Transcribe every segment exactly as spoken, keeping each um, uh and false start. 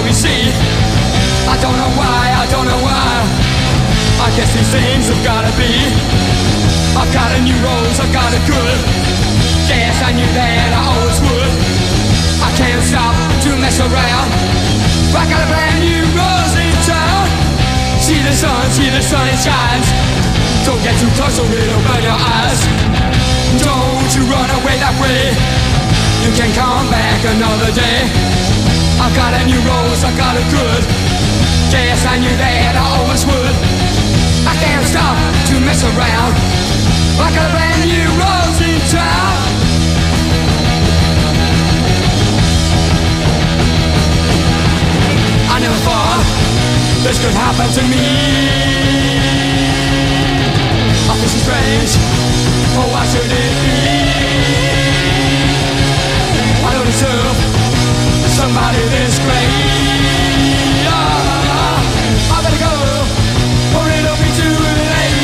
stormy sea. I don't know why, I don't know why. I guess these things have gotta be. I've got a new rose, I've got it good. Yes, I knew that I always would. I can't stop to mess around. I got a brand new rose in town. See the sun, see the sun, it shines. Don't get too close or it'll burn your eyes. Don't you run away that way. You can come back another day. I've got a new rose, I've got it good. Yes, I knew that I always would. I can't stop to mess around. I got a brand new rose in town. I never thought this could happen to me. I feel so strange. Oh, why should it be? I don't deserve somebody this great. Oh, I better go, or it'll be too late.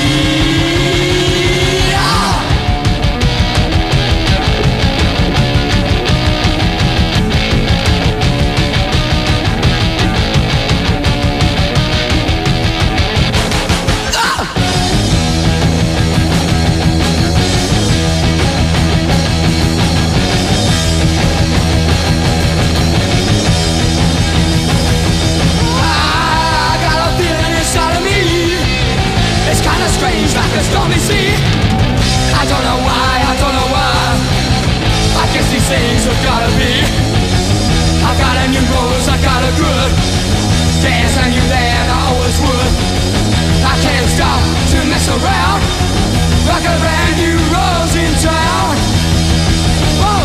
Strange like a stormy sea. I don't know why, I don't know why. I guess these things have gotta be. I got a new rose, I got a good. Yes, I knew that I always would. I can't stop to mess around. I got a brand new rose in town. Whoa.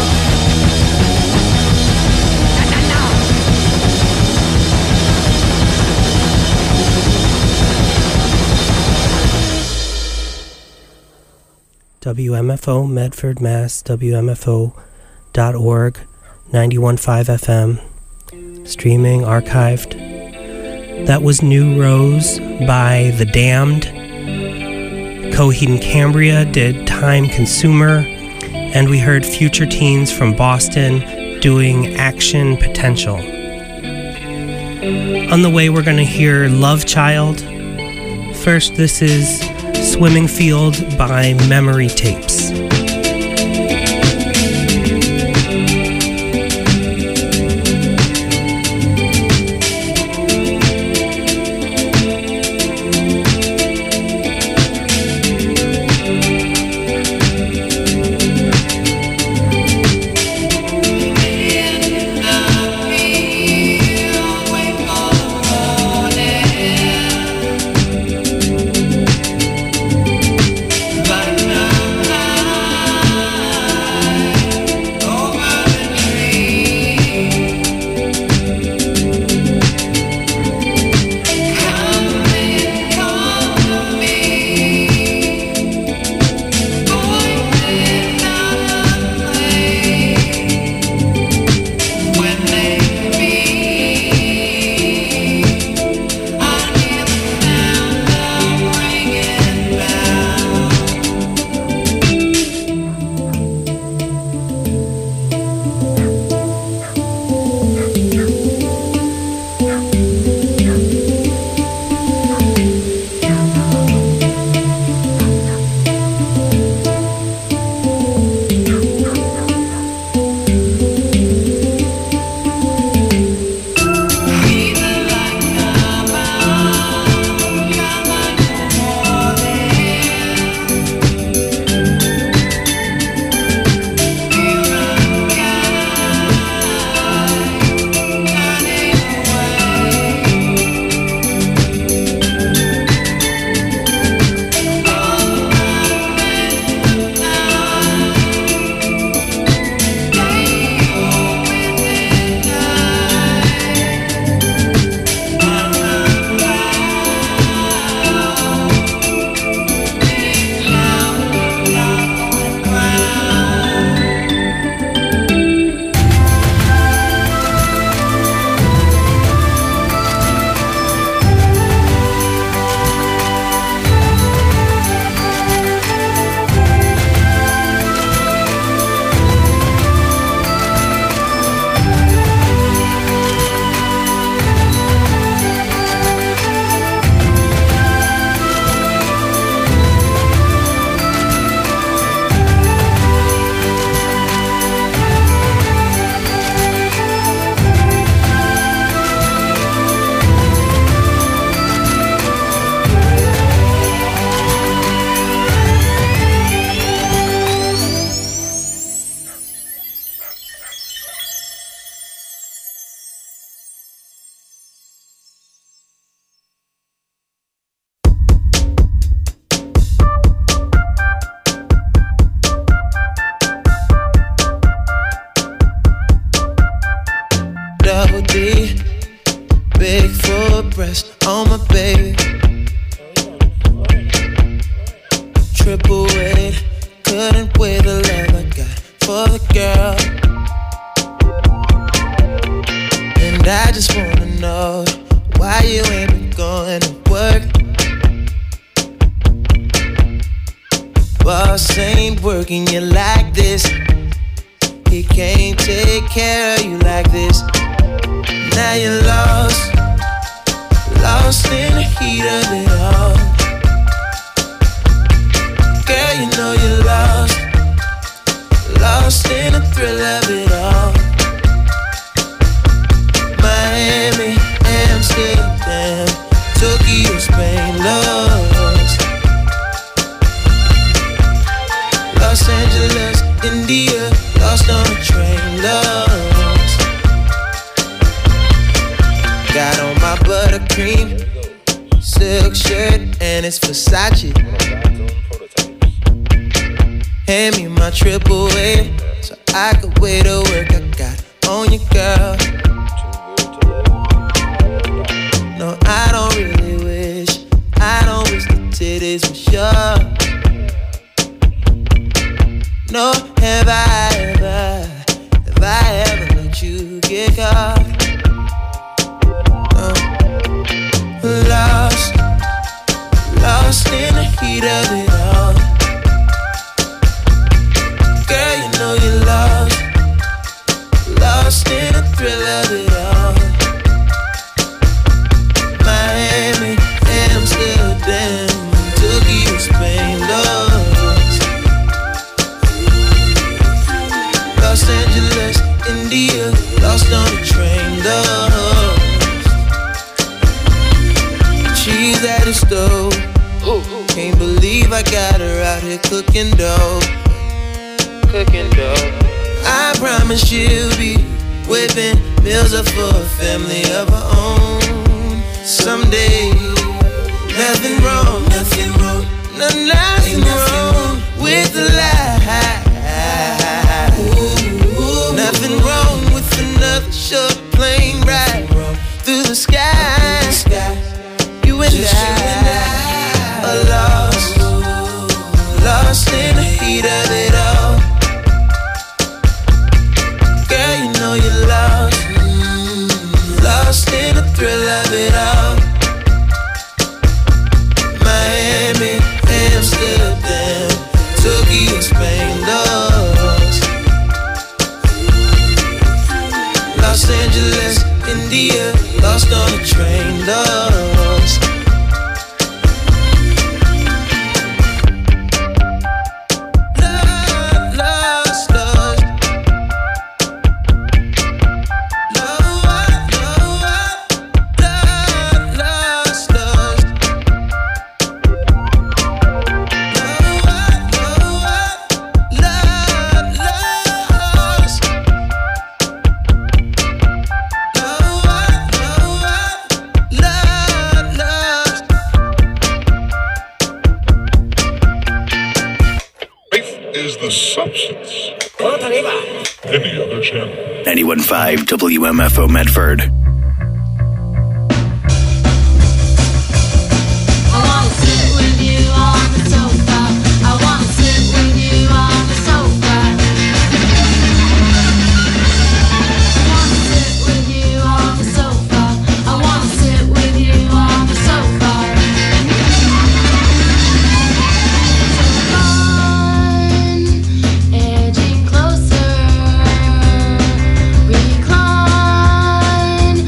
Na, na, na. W M F O Medford, Mass, W M F O dot org, ninety-one point five F M, streaming, archived. That was New Rose by The Damned. Coheed and Cambria did Time Consumer, and we heard Future Teens from Boston doing Action Potential. On the way, we're going to hear Love Child. First, this is Swimming Field by Memory Tapes. big full breast on my baby. Triple weight, couldn't weigh the love I got for the girl. And I just wanna know why you ain't been going to work. Boss ain't working you like this. He can't take care of you like this. Now you're lost, lost in the heat of it all. Girl, you know you're lost, lost in the thrill of it all. Miami, Amsterdam, Tokyo, Spain, lost. Los Angeles, India, lost on a train, lost. Got on my buttercream silk shirt and it's Versace. Hand me my triple A so I could wait to work. I got on you, girl. No, I don't really wish, I don't wish the titties were sure. No, have I ever, have I ever let you get caught? No. Lost, lost in the heat of it all. Girl, you know you're lost, lost in the thrill of it all. Miami, Amsterdam, Tokyo, Spain, lost. Los Angeles, India, lost on the train, lost. She's at the stove, can't believe I got her out here cooking dough. Cooking dough. I promise she'll be whipping meals up for a family of her own someday. Nothing wrong, nothing wrong, no, nothing wrong with the lie. Ooh, nothing wrong with another short plane ride through the sky. You and I are lost, lost in the heat of it all. Girl, you know you're lost, lost in the thrill of it all. Miami, Amsterdam, Tokyo, Spain, lost. Los Angeles, India, lost on a train, lost. Substance. Any other channel. ninety-one point five W M F O Medford. Recline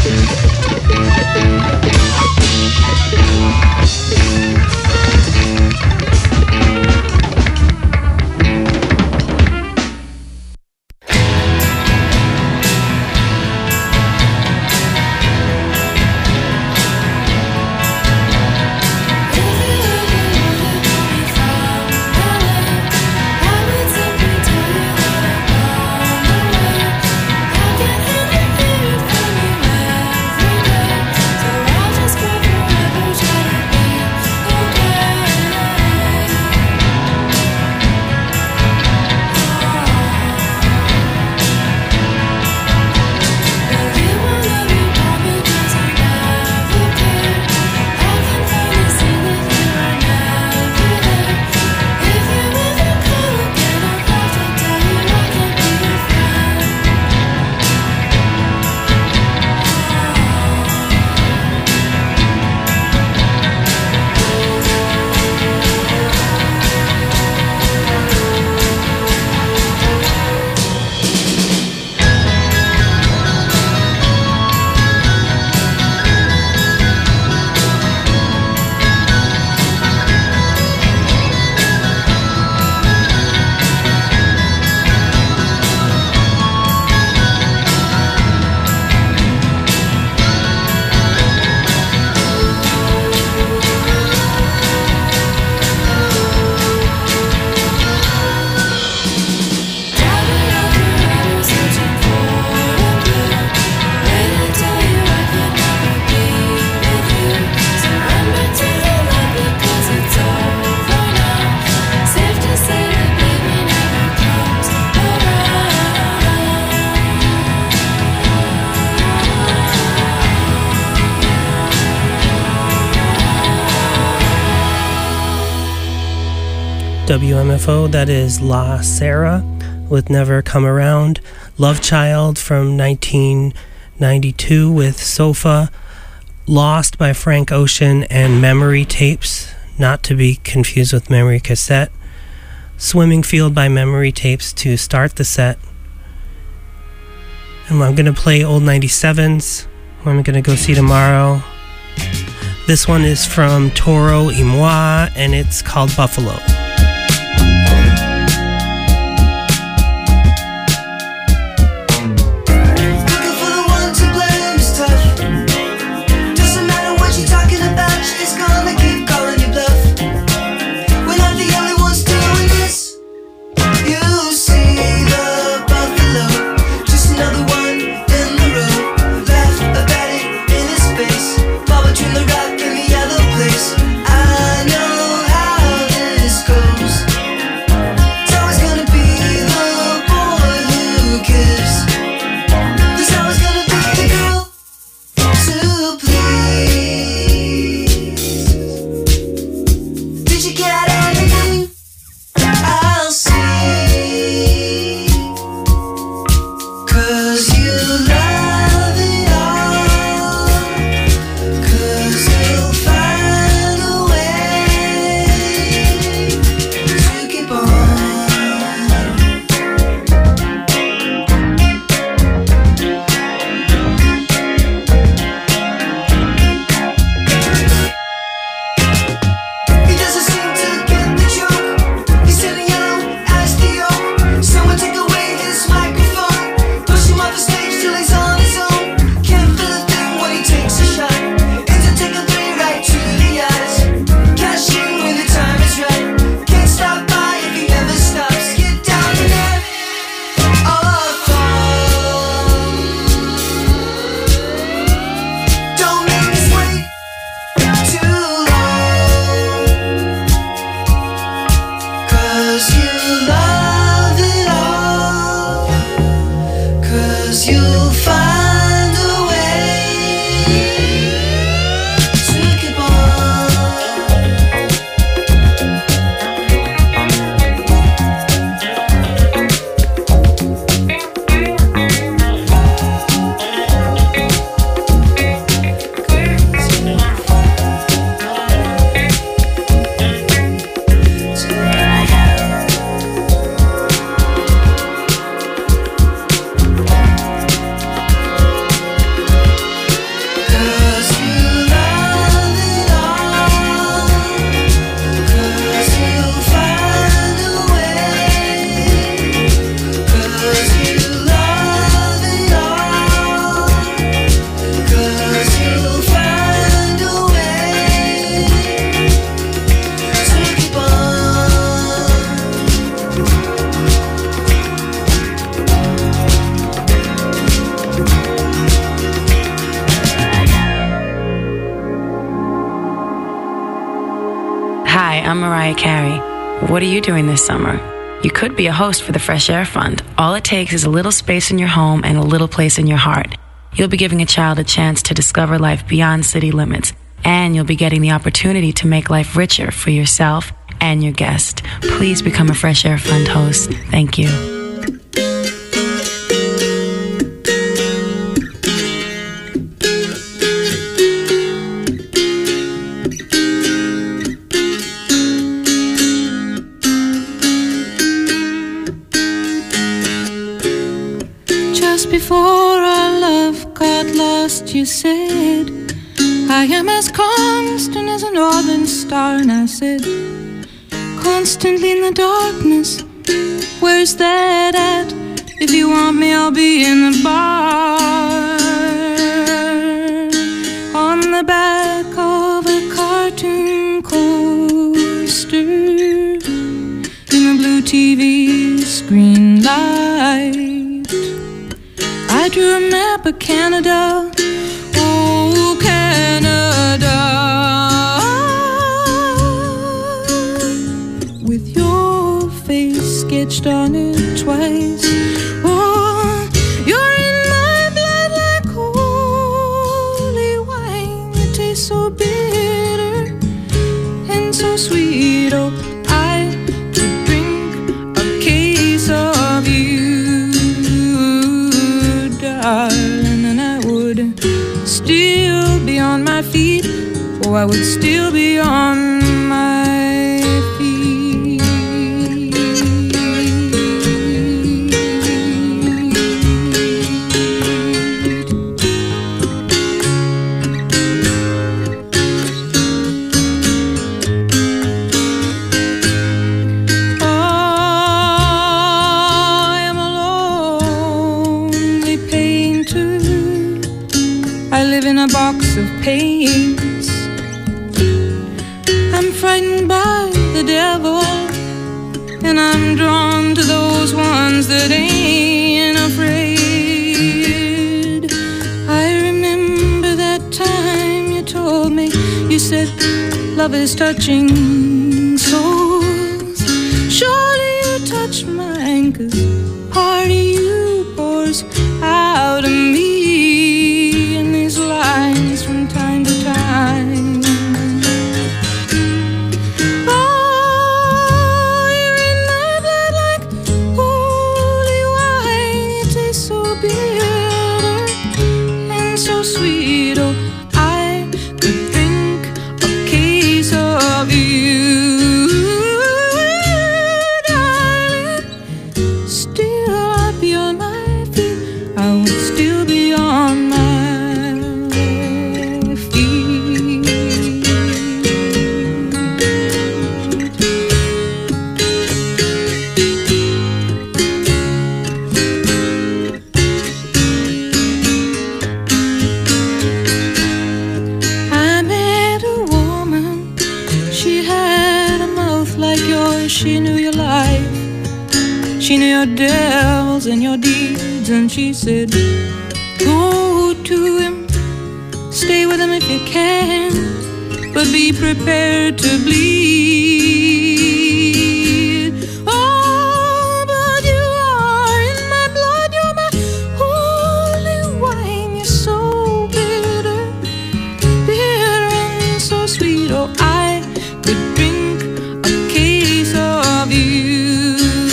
W M F O, that is La Sara with Never Come Around. Love Child from nineteen ninety-two with Sofa. Lost by Frank Ocean and Memory Tapes, not to be confused with Memory Cassette. Swimming Field by Memory Tapes to start the set. And I'm going to play old ninety-sevens, who I'm going to go see tomorrow. This one is from Toro y Moi, and it's called Buffalo. Between the rock and the other place, I know how this goes. I'm Mariah Carey. What are you doing this summer? You could be a host for the Fresh Air Fund. All it takes is a little space in your home and a little place in your heart. You'll be giving a child a chance to discover life beyond city limits, and you'll be getting the opportunity to make life richer for yourself and your guest. Please become a Fresh Air Fund host. Thank you. Just before our love got lost, you said, I am as constant as a northern star. And I said, constantly in the darkness, where's that at? If you want me, I'll be in the bar. On the back of a cartoon coaster, in the blue T V screen light, I drew a map of Canada. Oh, Canada, with your face sketched on it twice. Oh, you're in my blood like holy wine. It tastes so bitter and so sweet. Oh, I could drink a case of you, darling, and I would still be on my feet. Oh, I would still be on my feet. Oh, I am a lonely painter. I live in a box of paints. I'm frightened by the devil, and I'm drawn to those ones that ain't afraid. I remember that time you told me, you said, love is touching souls. Surely you touched mine, 'cause part of you pours out of me in these lines from time to time. Oh, you're in my blood like holy wine. It tastes so bitter and so sweet. Oh, I could drink a case of you, darling. Still I'd be on my feet. I would still be on my she knew your life, she knew your devils and your deeds, and she said, go to him, stay with him if you can, but be prepared to bleed. Oh, but you are in my blood, you're my holy wine. You're so bitter, bitter and so sweet. Oh, I could drink of you,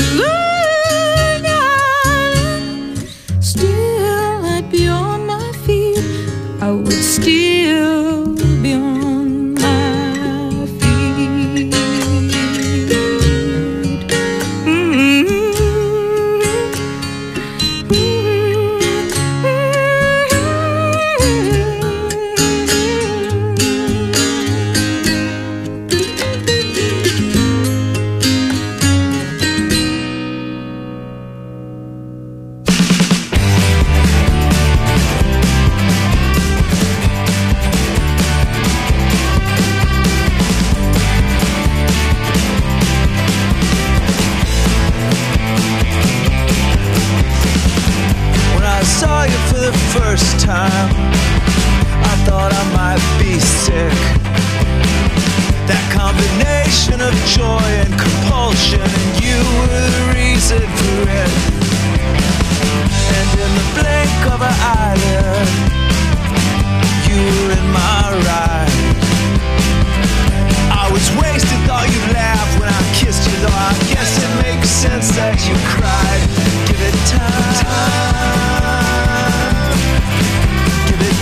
darling. Still I'd be on my feet. I would still be on my feet. Mm-hmm. First time I thought I might be sick. That combination of secret. And in the blink of an eyelid, you were in my ride. I was wasted, thought you'd laugh when I kissed you, though I guess it makes sense that you cried. Give it time, give it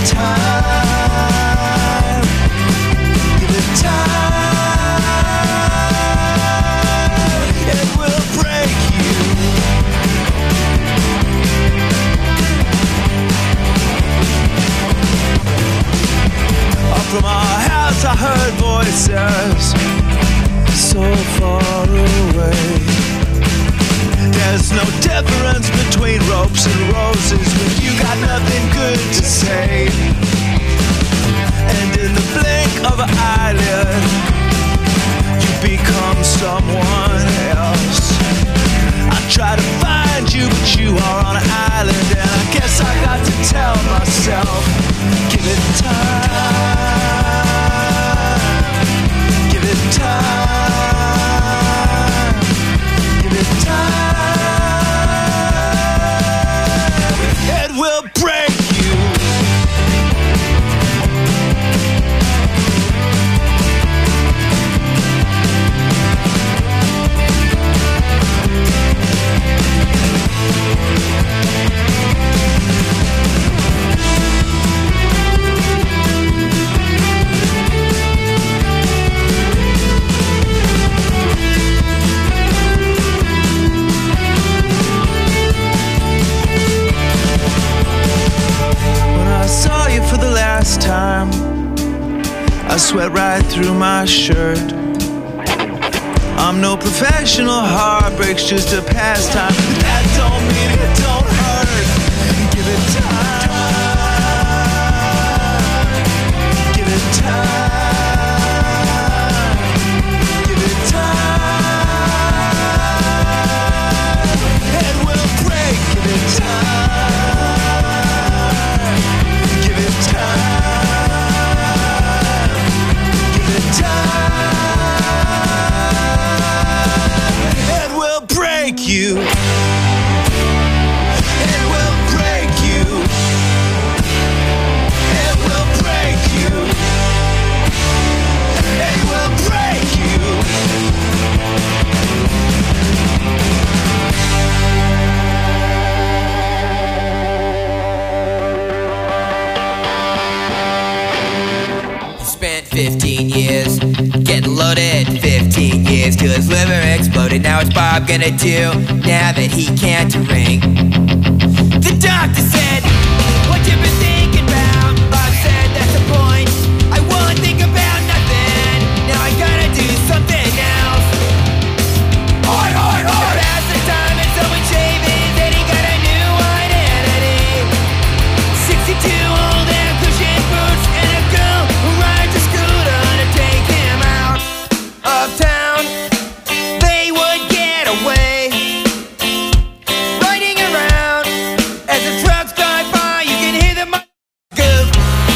time, give it time. It will break you. Up from our house I heard voices so far away. There's no difference between ropes and roses when you got nothing good to say. And in the blink of an eyelid, you become someone else. I try to find you, but you are on an island, and I guess I got to tell myself, give it time, give it time, give it time. It will break you. I saw you for the last time, I sweat right through my shirt. I'm no professional, heartbreak's just a pastime. That don't mean it don't hurt. Give it time, give it time, give it time. It will break. Give it time, give it time, give it time. It will break you. It will break you. It will break you. It will break you. Spent fifteen years getting loaded, fifteen years till his liver exploded. Now what's Bob gonna do now that he can't drink? The doctor said, what you been thinking about? Bob said, that's the point, I won't think about nothing. Now I gotta do something else. Oi, oi, oi! Pass the time and someone shaving, then he got a new identity. Sixty-two old air cushion boots and a girl who rides a scooter to take him out of town. They would get away, riding around as the trucks drive by. You can hear them goof.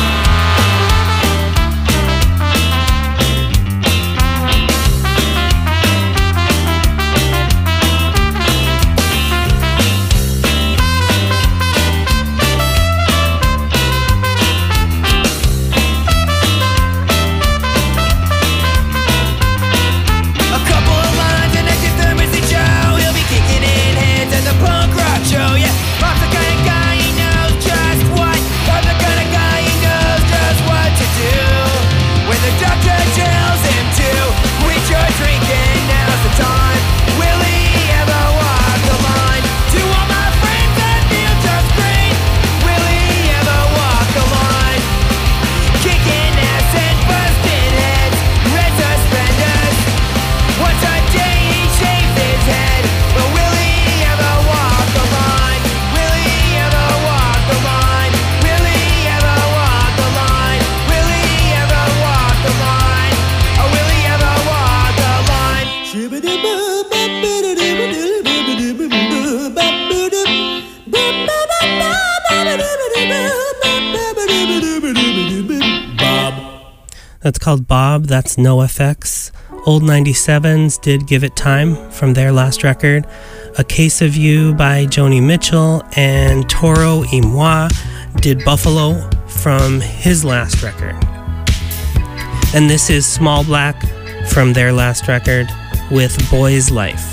A couple of lines and that's your Thursday show. He'll be kicking in heads at the punk rock show. Yeah, Bob's the kind of guy he knows just what. Bob's the kind of guy he knows just what to do. When the doctor tells him to quit your drinking, now's the time. Will he ever walk the line? To all my friends that feel just great, will he ever walk the line? Kicking ass and busting heads, red suspenders. Once a day he shaves his head, but will he ever walk the line? Will he ever walk the line? Will he ever walk the line? Will he ever walk the line? Or will he ever walk the line? That's called Bob. That's NoFX. Old ninety-sevens did Give It Time from their last record. A Case of You by Joni Mitchell, and Toro y Moi did Buffalo from his last record. And this is Small Black from their last record with Boy's Life.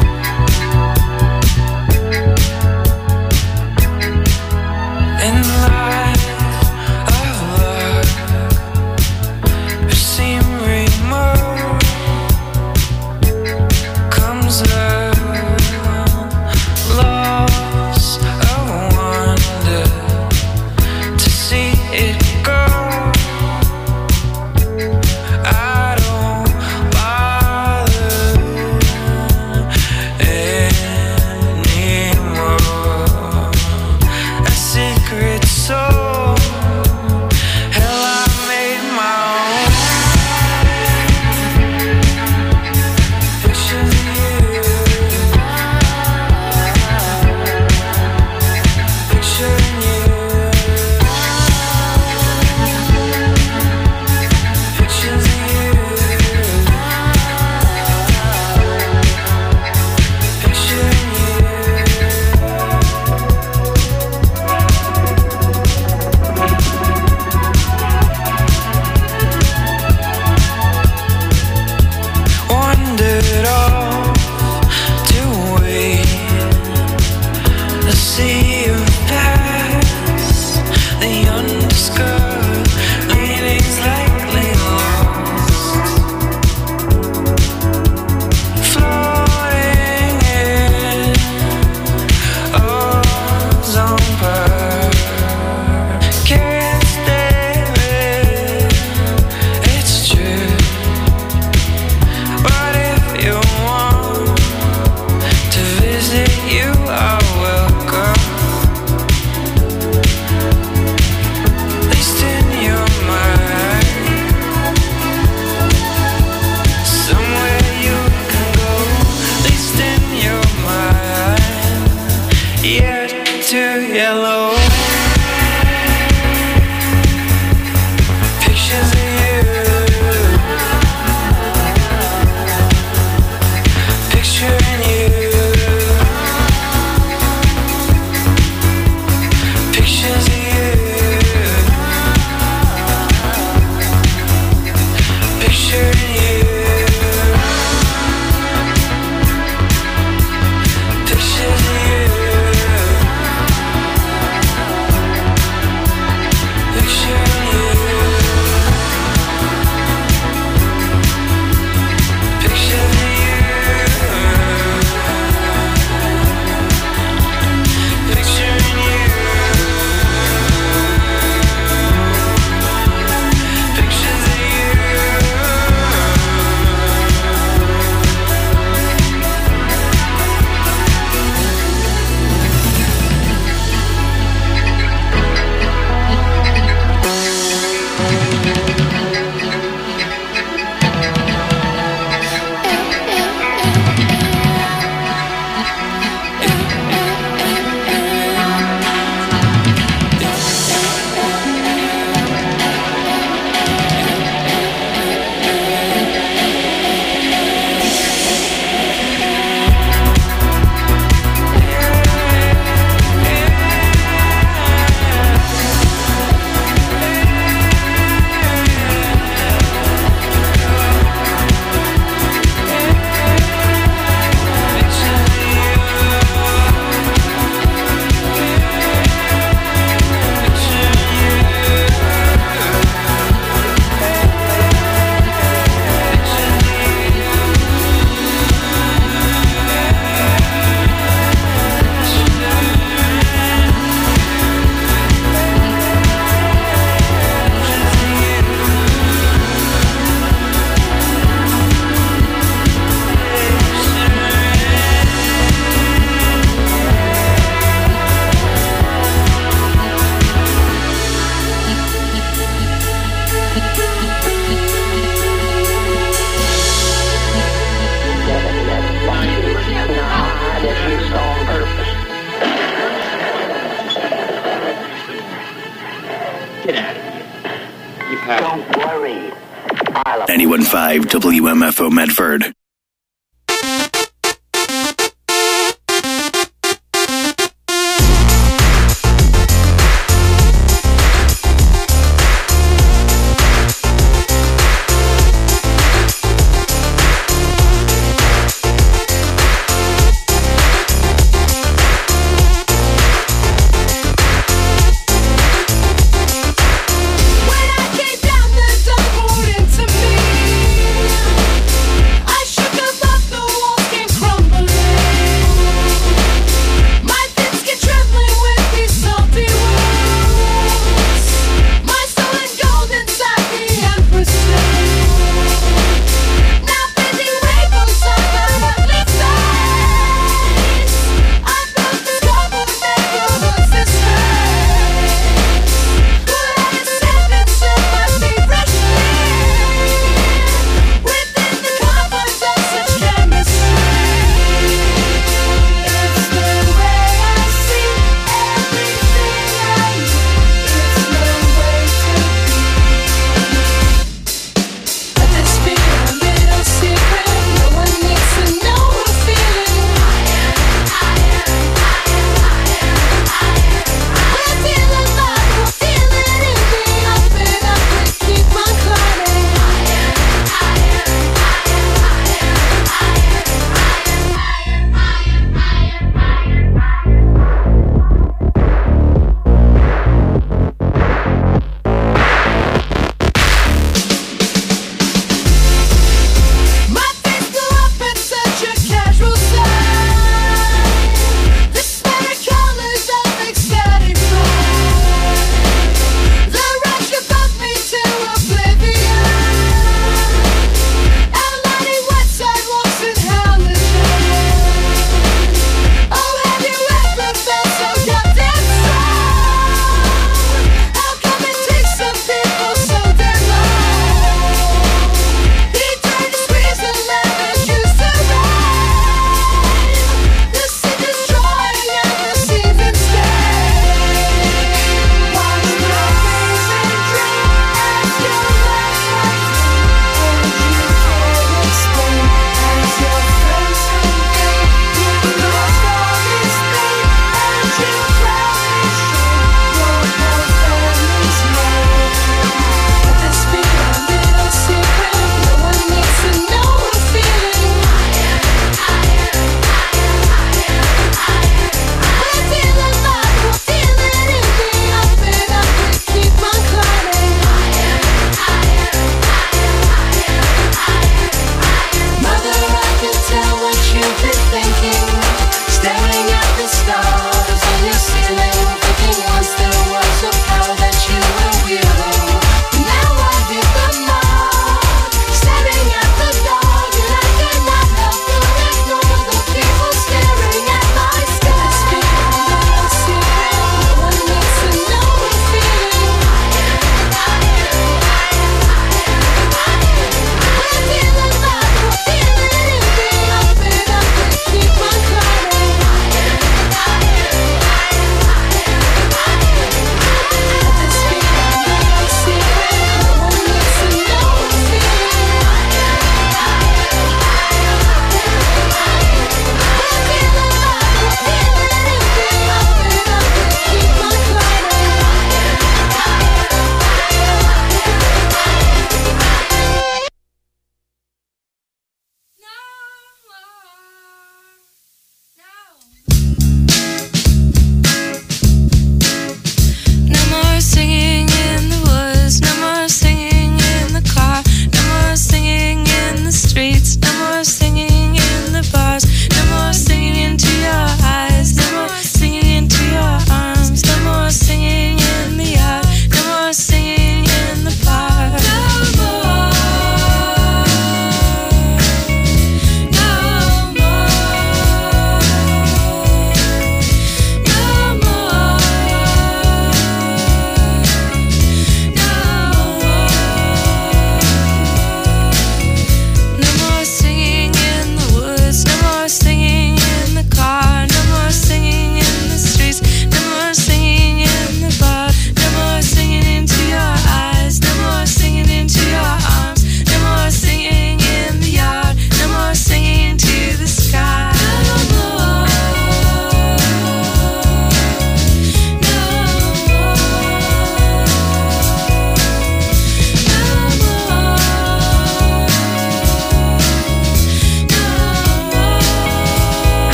ninety-one point five W M F O Medford.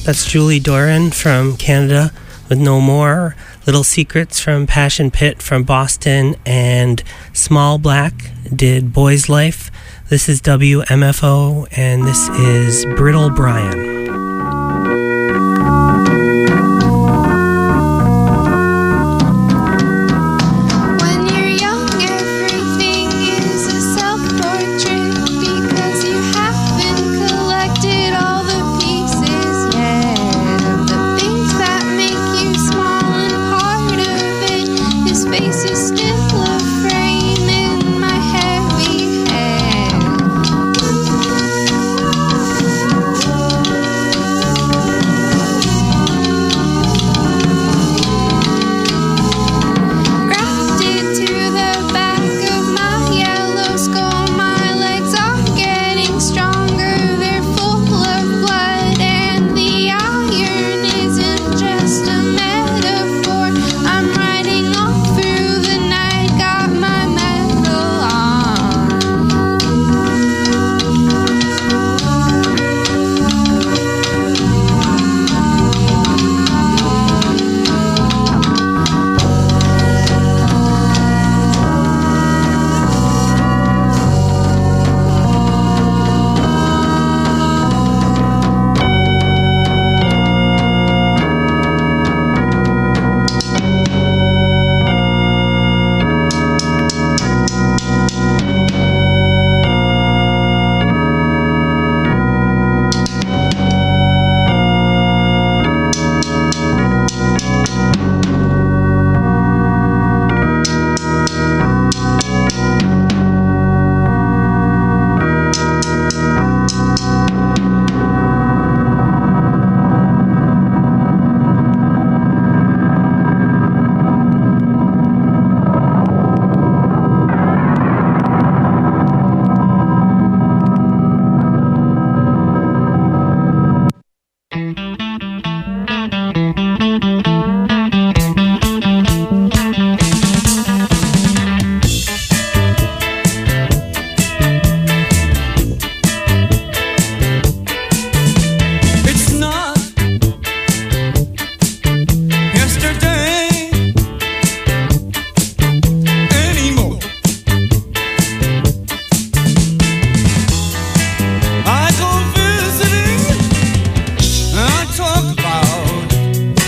That's Julie Doran from Canada with No More, Little Secrets from Passion Pit from Boston, and Small Black did Boy's Life. This is W M F O, and this is Brittle Brian. I go visiting, I talk about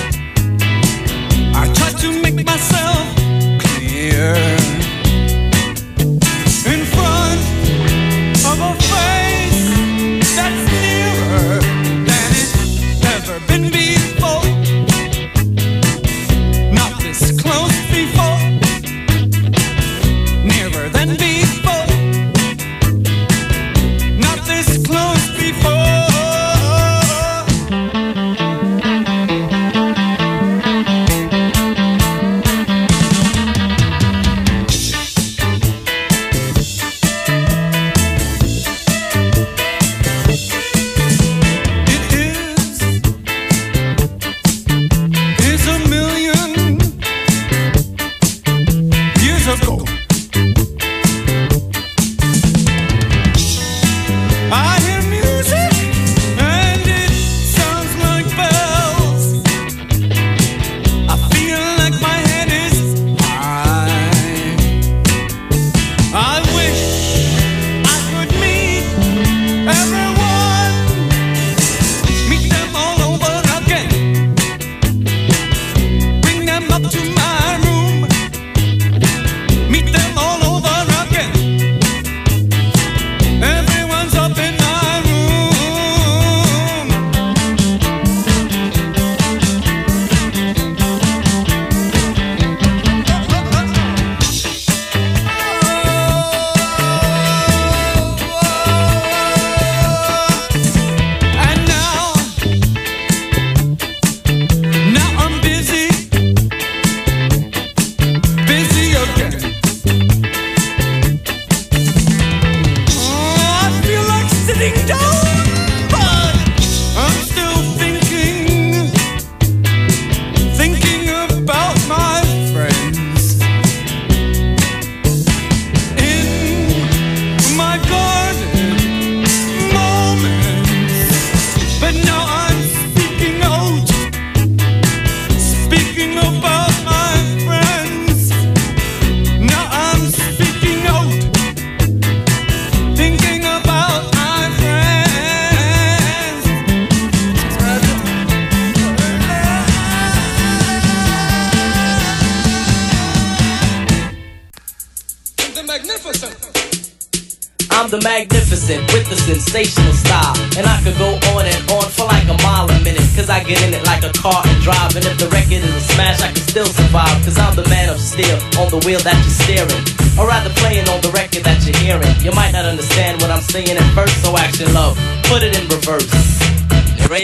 I'm the magnificent with the sensational style. And I could go on and on for like a mile a minute, cause I get in it like a car and drive. And if the record is a smash, I can still survive, cause I'm the man of steel on the wheel that you're steering, or rather playing on the record that you're hearing. You might not understand what I'm saying at first, so action love, put it in reverse. I'm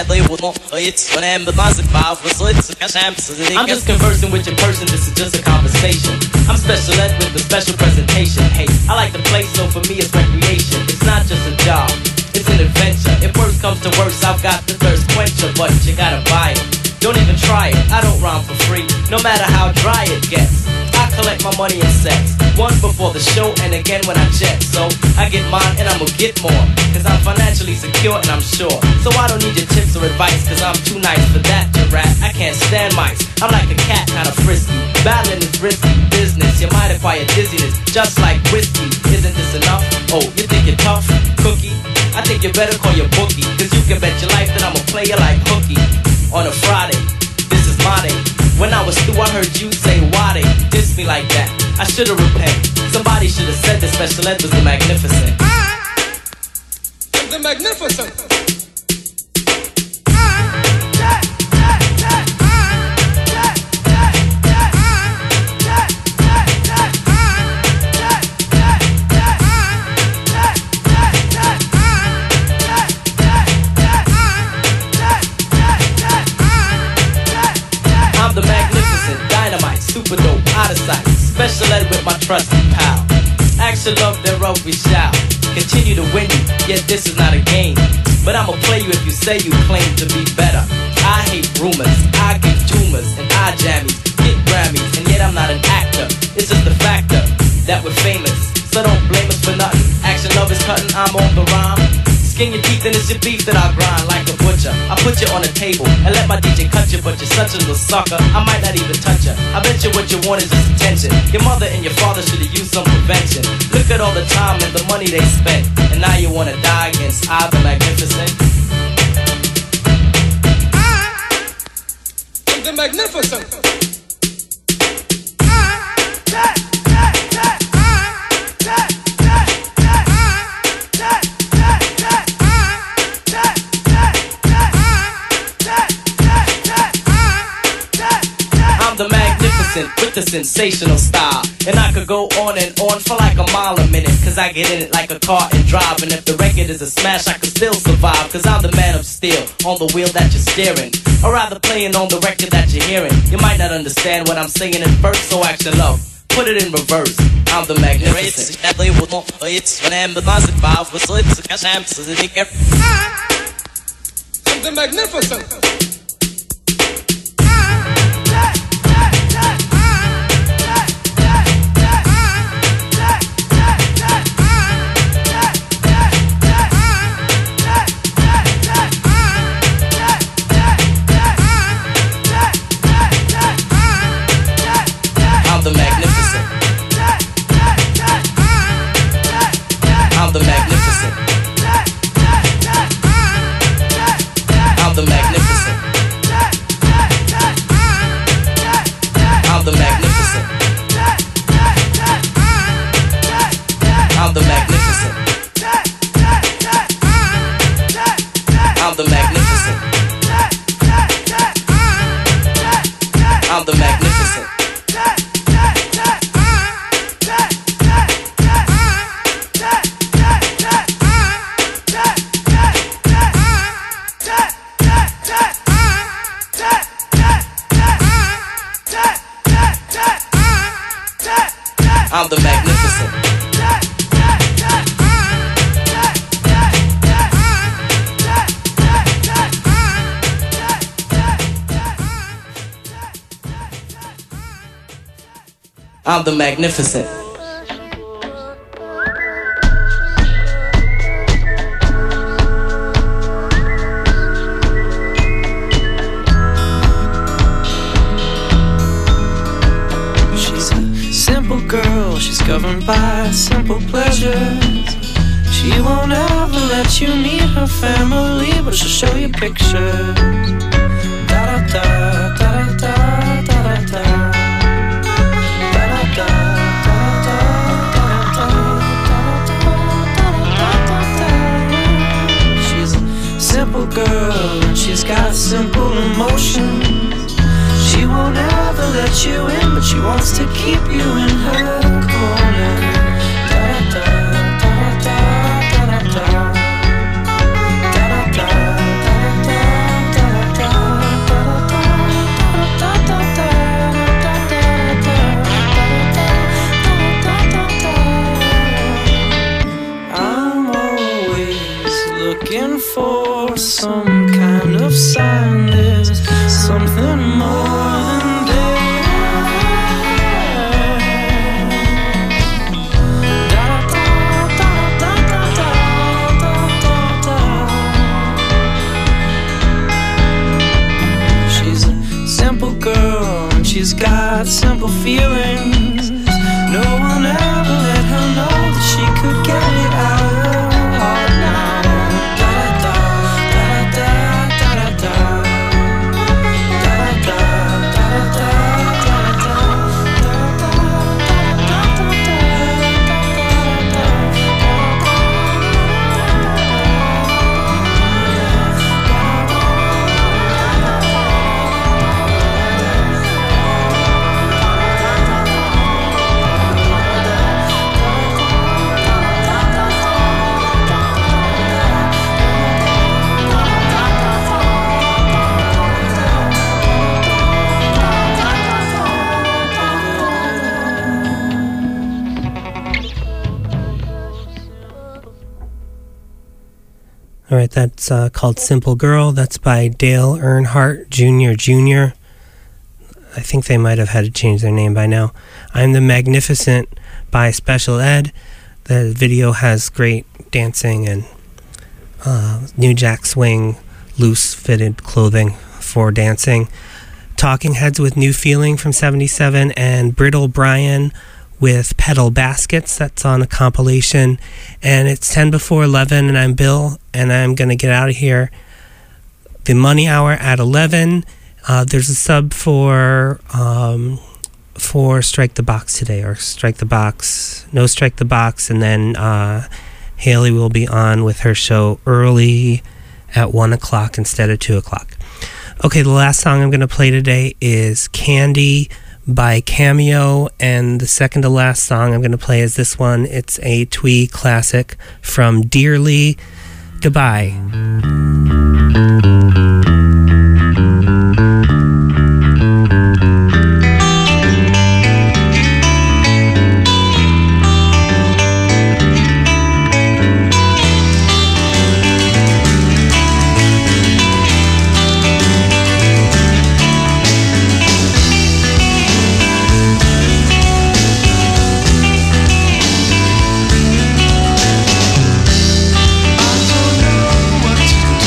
just conversing with your person, this is just a conversation. I'm special ed with a special presentation. Hey, I like to play, so for me it's recreation. It's not just a job, it's an adventure. If worse comes to worse, I've got the thirst quencher, but you gotta buy it. Don't even try it, I don't rhyme for free, no matter how dry it gets. I collect my money in sets, one before the show and again when I jet. So I get mine and I'ma get more, cause I'm financially secure and I'm sure. So I don't need your tips or advice, cause I'm too nice for that to rap. I can't stand mice, I'm like a cat, kinda frisky. Battling is risky business, you might acquire dizziness, just like whiskey. Isn't this enough? Oh, you think you're tough? Cookie? I think you better call your bookie, cause you can bet your life that I'ma play you like hooky. On a Friday, this is my day. When I was through, I heard you say, why they diss me like that? I should've repent. Somebody should've said that special ed was the magnificent. I'm the magnificent. I'm the magnificent, dynamite, super dope, out of sight. Special ed with my trusty pal. Action love, thereof we shall continue to win you, yet this is not a game. But I'ma play you if you say you claim to be better. I hate rumors, I give tumors and eye jammies, get Grammys, and yet I'm not an actor. It's just the factor that we're famous, so don't blame us for nothing. Action love is cutting, I'm on the rhyme. Skin your teeth and it's your beef that I'll grind like a butcher. I put you on a table and let my D J cut you, but you're such a little sucker, I might not even touch you. I bet you what you want is just attention. Your mother and your father should've used some prevention. Look at all the time and the money they spent, and now you wanna die against I the magnificent. I'm the magnificent. I'm the magnificent with the sensational style. And I could go on and on for like a mile a minute, cause I get in it like a car and drive. And if the record is a smash, I could still survive, cause I'm the man of steel on the wheel that you're steering, or rather playing on the record that you're hearing. You might not understand what I'm saying at first, so action love, put it in reverse. I'm the magnificent. I'm the magnificent. I'm the magnificent. I'm the magnificent. I'm the magnificent. I'm the magnificent. I'm the magnificent. I'm the magnificent. I'm the magnificent. I'm the magnificent. I'm the magnificent. Girl, she's governed by simple pleasures. She won't ever let you meet her family, but she'll show you pictures. Da da da da da da da da. Da da da da da da da da. let you in, but she wants to keep you in her corner. Da-da-da, da-da-da, da-da-da. Looking for some kind of sign, there's something more than there. Da, da, da, da, da, da, da, da. She's a simple girl and she's got simple feelings. No one ever let her know that she could get it out of her heart now. All right, that's uh, called Simple Girl. That's by Dale Earnhardt Junior Junior I think they might have had to change their name by now. I'm the Magnificent by Special Ed. The video has great dancing and uh, New Jack Swing, loose-fitted clothing for dancing. Talking Heads with New Feeling from seventy-seven, and Brittle Brian with Pedal Baskets. That's on a compilation. And it's ten before eleven, and I'm Bill, and I'm going to get out of here. The Money Hour at eleven. Uh, there's a sub for um, for Strike the Box today, or Strike the Box, no Strike the Box, and then uh, Haley will be on with her show early at one o'clock instead of two o'clock. Okay, the last song I'm going to play today is Candy by Cameo, and the second to last song I'm going to play is this one. It's a Twee classic from Dearly. Goodbye. I don't know what to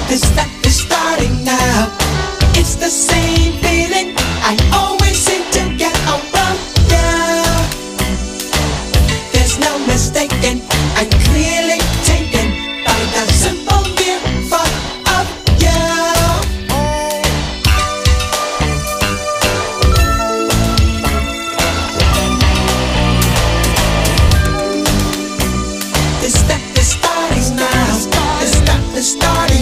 This step is starting now. It's the same feeling I always seem to get around you. There's no mistaking, I'm clearly taken by the simple mere thought of you. This step is starting now. This step is starting.